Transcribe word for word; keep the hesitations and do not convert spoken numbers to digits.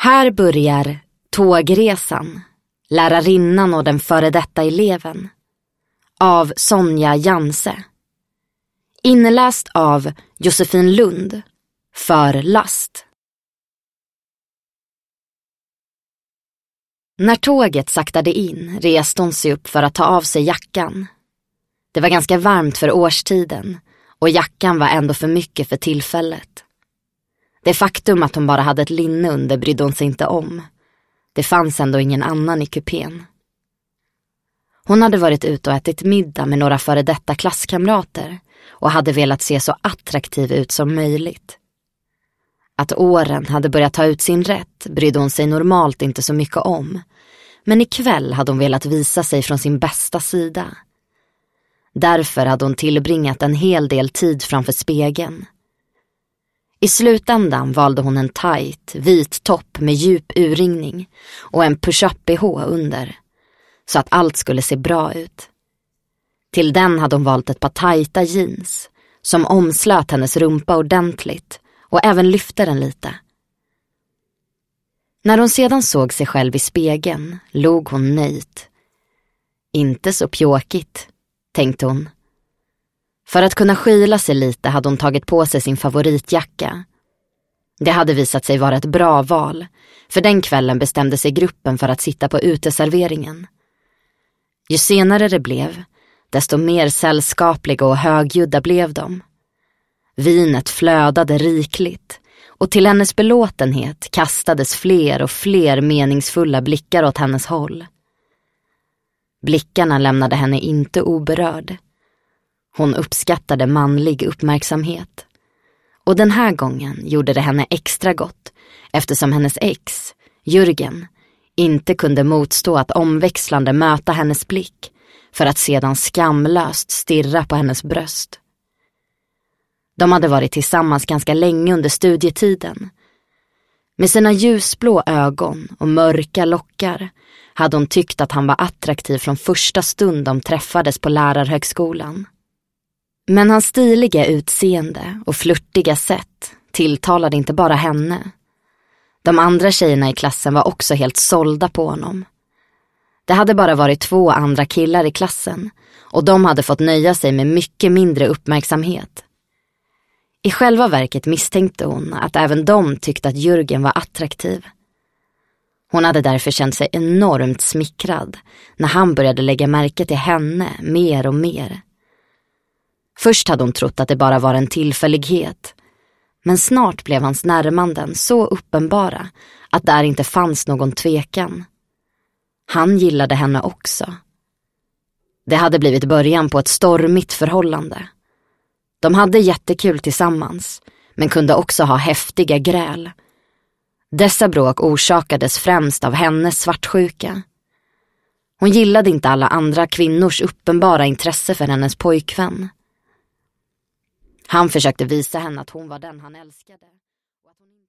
Här börjar Tågresan, lärarinnan och den före detta eleven, av Sonja Janse. Inläst av Josefin Lund för Last. När tåget saktade in reste hon sig upp för att ta av sig jackan. Det var ganska varmt för årstiden och jackan var ändå för mycket för tillfället. Det faktum att hon bara hade ett linne under brydde hon sig inte om. Det fanns ändå ingen annan i kupén. Hon hade varit ute och ätit middag med några före detta klasskamrater och hade velat se så attraktiv ut som möjligt. Att åren hade börjat ta ut sin rätt brydde hon sig normalt inte så mycket om. Men ikväll hade hon velat visa sig från sin bästa sida. Därför hade hon tillbringat en hel del tid framför spegeln. I slutändan valde hon en tight, vit topp med djup urringning och en push-up-B H under, så att allt skulle se bra ut. Till den hade hon valt ett par tajta jeans som omslöt hennes rumpa ordentligt och även lyfte den lite. När hon sedan såg sig själv i spegeln log hon nöjt. Inte så pjåkigt, tänkte hon. För att kunna skyla sig lite hade hon tagit på sig sin favoritjacka. Det hade visat sig vara ett bra val, för den kvällen bestämde sig gruppen för att sitta på uteserveringen. Ju senare det blev, desto mer sällskapliga och högljudda blev de. Vinet flödade rikligt, och till hennes belåtenhet kastades fler och fler meningsfulla blickar åt hennes håll. Blickarna lämnade henne inte oberörd. Hon uppskattade manlig uppmärksamhet. Och den här gången gjorde det henne extra gott, eftersom hennes ex, Jürgen, inte kunde motstå att omväxlande möta hennes blick för att sedan skamlöst stirra på hennes bröst. De hade varit tillsammans ganska länge under studietiden. Med sina ljusblå ögon och mörka lockar hade hon tyckt att han var attraktiv från första stund de träffades på lärarhögskolan. Men hans stiliga utseende och flirtiga sätt tilltalade inte bara henne. De andra tjejerna i klassen var också helt sålda på honom. Det hade bara varit två andra killar i klassen och de hade fått nöja sig med mycket mindre uppmärksamhet. I själva verket misstänkte hon att även de tyckte att Jürgen var attraktiv. Hon hade därför känt sig enormt smickrad när han började lägga märke till henne mer och mer. Först hade hon trott att det bara var en tillfällighet, men snart blev hans närmanden så uppenbara att där inte fanns någon tvekan. Han gillade henne också. Det hade blivit början på ett stormigt förhållande. De hade jättekul tillsammans, men kunde också ha häftiga gräl. Dessa bråk orsakades främst av hennes svartsjuka. Hon gillade inte alla andra kvinnors uppenbara intresse för hennes pojkvän. Han försökte visa henne att hon var den han älskade. Och att hon...